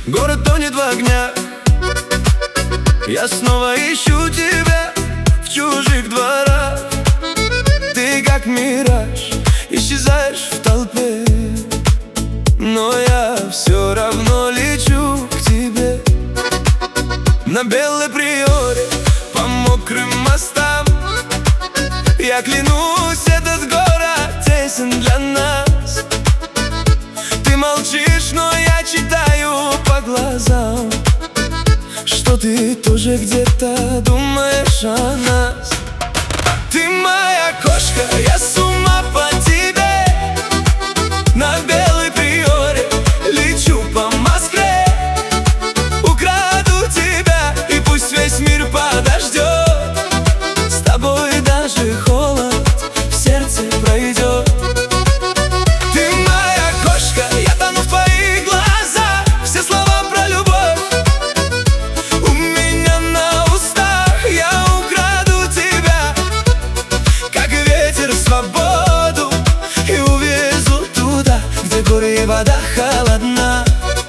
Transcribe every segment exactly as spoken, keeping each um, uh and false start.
Город тонет в огнях, я снова ищу тебя в чужих дворах. Ты как мираж, исчезаешь в толпе, но я все равно лечу к тебе. На Белой Приоре, по мокрым мостам, я клянусь, этот город тесен для нас. Ты молчишь, но я читаю по глазам, что ты тоже где-то думаешь о нас. Ты моя кошка, я с ума по тебе. На Белой Приоре лечу по Москве, украду тебя, и пусть весь мир подождет. С тобой даже холод в сердце пройдет. Ты моя кошка, я тону в твоих глазах. Все слова про любовь у меня на устах. Я украду тебя, как ветер, свободу, и увезу туда, где горы и вода холодна.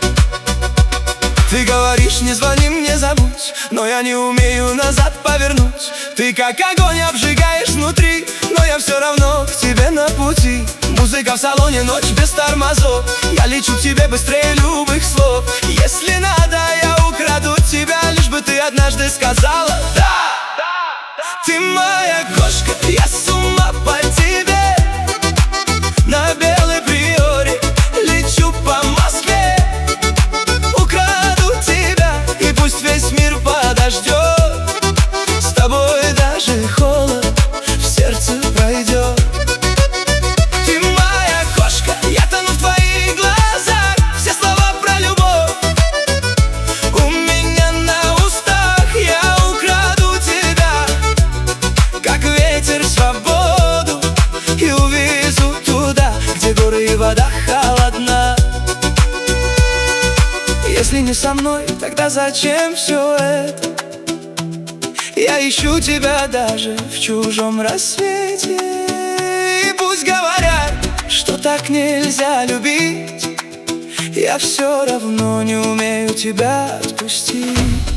Ты говоришь, не звони мне, забудь, но я не умею назад повернуть. Ты как огонь обжигаешь внутри, но я все равно к тебе на пути. Музыка в салоне, ночь без тормозов, я лечу к тебе быстрее любых слов. Если надо, я украду тебя, лишь бы ты однажды сказала да. Ты моя кошка, я с ума по тебе. На Белой Приоре лечу по Москве, украду тебя, и пусть весь мир подождет. С тобой даже холод в сердце пройдет. Ты моя кошка, я тону в твоих глазах. Все слова про любовь у меня на устах. Я украду тебя, как ветер, свободу, и увезу туда, где горы и вода холодна. Если не со мной, тогда зачем все это? Я ищу тебя даже в чужом рассвете. И пусть говорят, что так нельзя любить, я все равно не умею тебя отпустить.